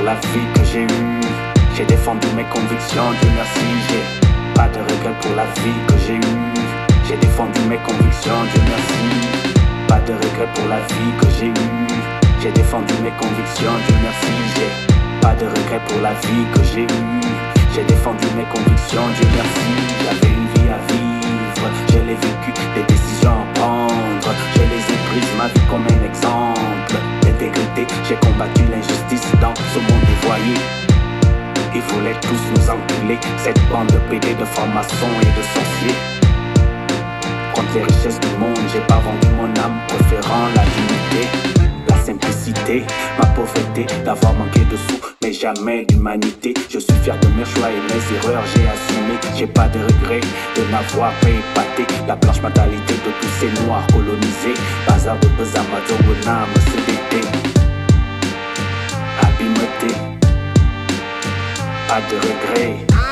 la vie que j'ai eue. J'ai défendu mes convictions, Dieu merci. J'ai pas de regrets pour la vie que j'ai eue. J'ai défendu mes convictions, Dieu merci. Pas de regrets pour la vie que j'ai eue. J'ai défendu mes convictions, Dieu merci. J'ai pas de regrets pour la vie que j'ai eue. J'ai défendu mes convictions, Dieu merci. J'avais une vie à vivre, je l'ai vécu, des décisions à prendre. Je les ai prises, ma vie comme un exemple d'intégrité. J'ai combattu l'injustice dans ce monde dévoyé. Ils voulaient tous nous enculer, cette bande de PD, de francs-maçons et de sorciers. Contre les richesses du monde, j'ai pas vendu mon âme, préférant la dignité, la simplicité, ma pauvreté, d'avoir manqué de sous, mais jamais d'humanité. Je suis fier de mes choix et mes erreurs, j'ai assumé. J'ai pas de regret de n'avoir pas épaté la blanche mentalité de tous ces noirs colonisés. Bazar de Bezamazo, Wonam, CDT, habileté, pas de regret.